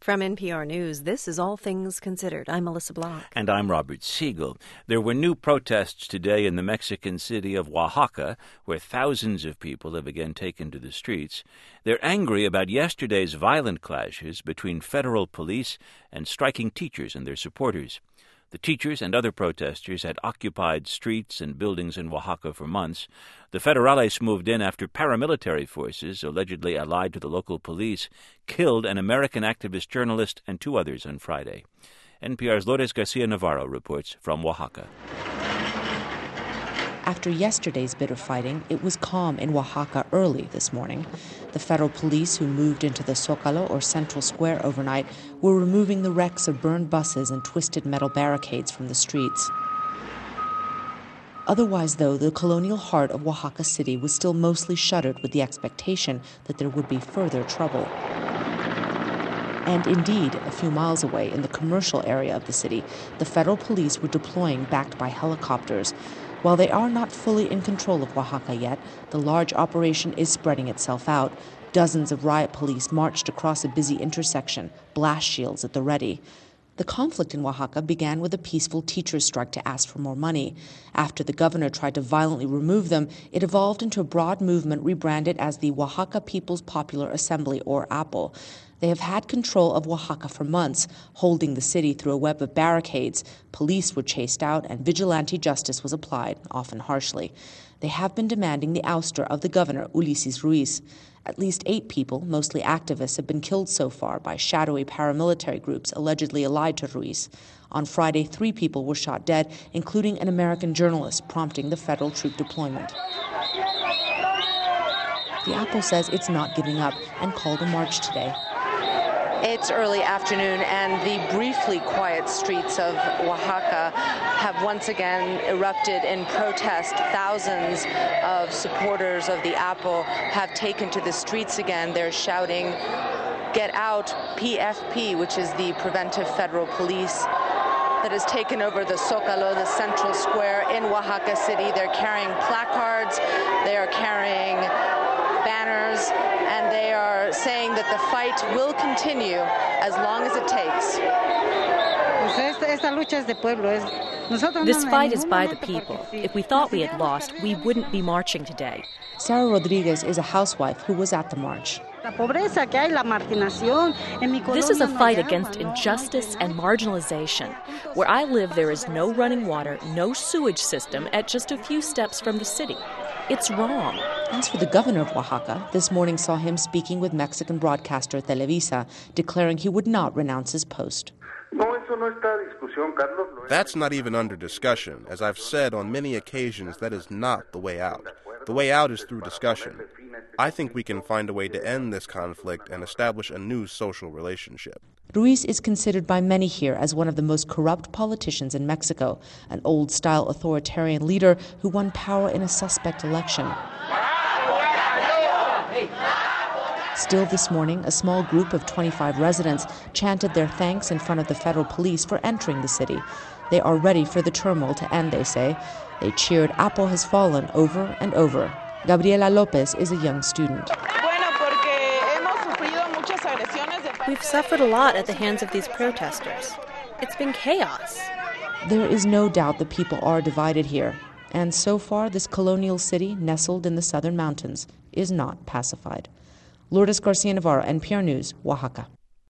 From NPR News, this is All Things Considered. I'm Melissa Block. And I'm Robert Siegel. There were new protests today in the Mexican city of Oaxaca, where thousands of people have again taken to the streets. They're angry about yesterday's violent clashes between federal police and striking teachers and their supporters. The teachers and other protesters had occupied streets and buildings in Oaxaca for months. The Federales moved in after paramilitary forces, allegedly allied to the local police, killed an American activist journalist and two others on Friday. NPR's Lourdes Garcia Navarro reports from Oaxaca. After yesterday's bit of fighting, it was calm in Oaxaca early this morning. The federal police who moved into the Zócalo, or Central Square, overnight were removing the wrecks of burned buses and twisted metal barricades from the streets. Otherwise, though, the colonial heart of Oaxaca City was still mostly shuttered with the expectation that there would be further trouble. And indeed, a few miles away in the commercial area of the city, the federal police were deploying backed by helicopters. While they are not fully in control of Oaxaca yet, the large operation is spreading itself out. Dozens of riot police marched across a busy intersection, blast shields at the ready. The conflict in Oaxaca began with a peaceful teachers' strike to ask for more money. After the governor tried to violently remove them, it evolved into a broad movement rebranded as the Oaxaca People's Popular Assembly, or APO. They have had control of Oaxaca for months, holding the city through a web of barricades. Police were chased out and vigilante justice was applied, often harshly. They have been demanding the ouster of the governor, Ulises Ruiz. At least 8 people, mostly activists, have been killed so far by shadowy paramilitary groups allegedly allied to Ruiz. On Friday, 3 people were shot dead, including an American journalist, prompting the federal troop deployment. The APO says it's not giving up and called a march today. It's early afternoon, and the briefly quiet streets of Oaxaca have once again erupted in protest. Thousands of supporters of the APO have taken to the streets again. They're shouting, "Get out, PFP," which is the Preventive Federal Police that has taken over the Zócalo, the Central Square in Oaxaca City. They're carrying placards, they are carrying banners, and they are saying that the fight will continue as long as it takes. This fight is by the people. If we thought we had lost, we wouldn't be marching today. Sarah Rodriguez is a housewife who was at the march. This is a fight against injustice and marginalization. Where I live, there is no running water, no sewage system at just a few steps from the city. It's wrong. As for the governor of Oaxaca, this morning saw him speaking with Mexican broadcaster Televisa, declaring he would not renounce his post. That's not even under discussion. As I've said on many occasions, that is not the way out. The way out is through discussion. I think we can find a way to end this conflict and establish a new social relationship. Ruiz is considered by many here as one of the most corrupt politicians in Mexico, an old-style authoritarian leader who won power in a suspect election. Still this morning, a small group of 25 residents chanted their thanks in front of the federal police for entering the city. They are ready for the turmoil to end, they say. They cheered "APO has fallen" over and over. Gabriela Lopez is a young student. We've suffered a lot at the hands of these protesters. It's been chaos. There is no doubt the people are divided here. And so far, this colonial city, nestled in the southern mountains, is not pacified. Lourdes Garcia Navarro, NPR News, Oaxaca.